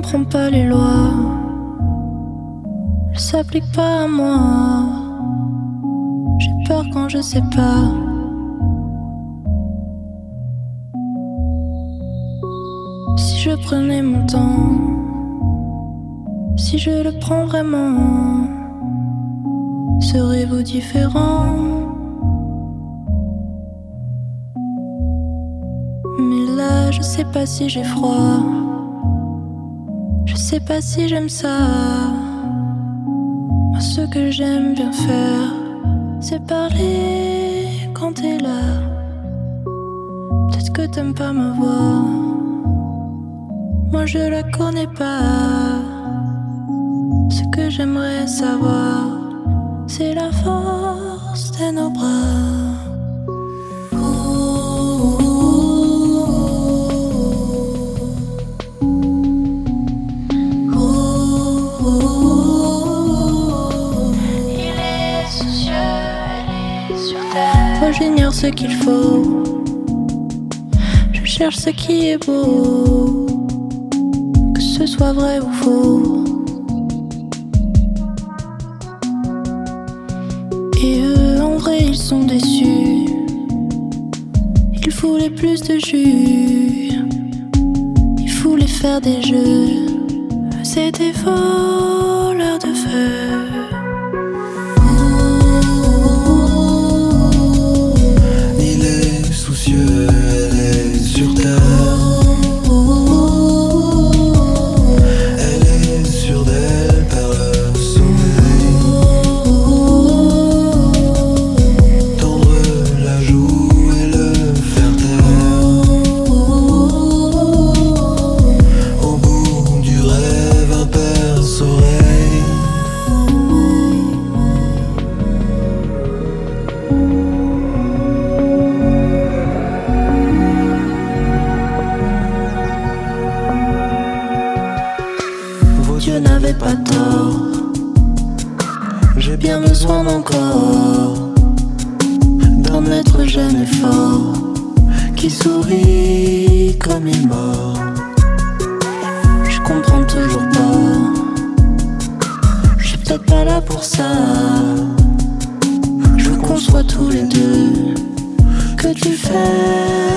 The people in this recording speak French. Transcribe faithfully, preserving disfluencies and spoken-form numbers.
comprends pas les lois, elles s'appliquent pas à moi. J'ai peur quand je sais pas. Si je prenais mon temps, si je le prends vraiment, serez-vous différent? Mais là, je sais pas si j'ai froid, je sais pas si j'aime ça. Moi, ce que j'aime bien faire, c'est parler quand t'es là. Peut-être que t'aimes pas ma voix, moi je la connais pas. Ce que j'aimerais savoir, c'est la force de nos bras. Moi j'ignore ce qu'il faut, je cherche ce qui est beau, que ce soit vrai ou faux. Et eux en vrai ils sont déçus, il voulait plus de jus, il voulait faire des jeux, c'était voleurs de feu. Elle est sur terre, elle est sûre d'elle par le sommeil. Tendre la joue et le faire taire. Au bout du rêve, un perce-oreille. Dieu n'avait pas tort, j'ai bien besoin d'encore d'un être jeune et fort qui sourit comme il mord. Je comprends toujours pas, je suis peut-être pas là pour ça. Je veux qu'on soit tous les deux, que tu fais